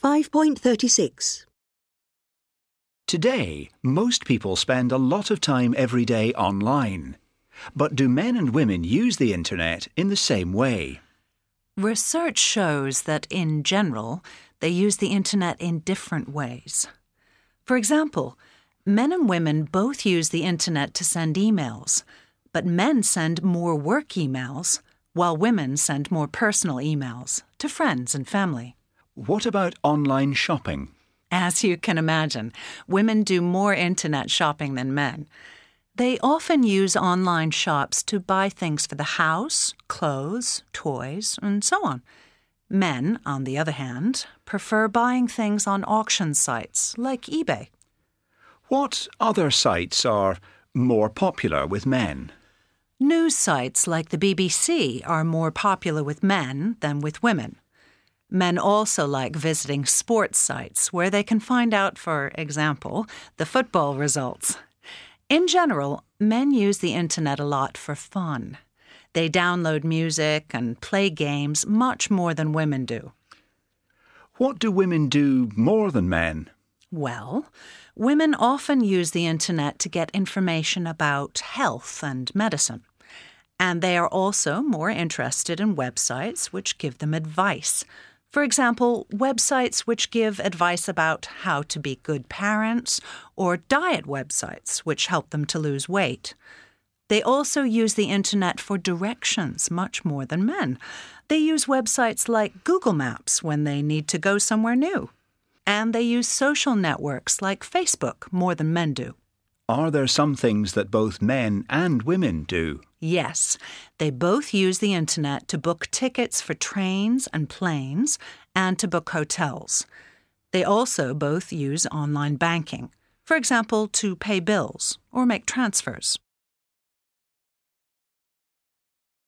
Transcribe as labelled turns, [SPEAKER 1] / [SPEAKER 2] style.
[SPEAKER 1] 5.36.
[SPEAKER 2] Today, most people spend a lot of time every day online. But do men and women use the internet in the same way?
[SPEAKER 3] Research shows that, in general, they use the internet in different ways. For example, men and women both use the internet to send emails, but men send more work emails, while women send more personal emails to friends and family.
[SPEAKER 2] What about online shopping?
[SPEAKER 3] As you can imagine, women do more internet shopping than men. They often use online shops to buy things for the house, clothes, toys, and so on. Men, on the other hand, prefer buying things on auction sites like eBay.
[SPEAKER 2] What other sites are more popular with men?
[SPEAKER 3] News sites like the BBC are more popular with men than with women. Men also like visiting sports sites where they can find out, for example, the football results. In general, men use the internet a lot for fun. They download music and play games much more than women do.
[SPEAKER 2] What do women do more than men?
[SPEAKER 3] Well, women often use the internet to get information about health and medicine. And they are also more interested in websites which give them advice. For example, websites which give advice about how to be good parents, or diet websites which help them to lose weight. They also use the internet for directions much more than men. They use websites like Google Maps when they need to go somewhere new. And they use social networks like Facebook more than men do.
[SPEAKER 2] Are there some things that both men and women do?
[SPEAKER 3] Yes, they both use the internet to book tickets for trains and planes and to book hotels. They also both use online banking, for example, to pay bills or make transfers.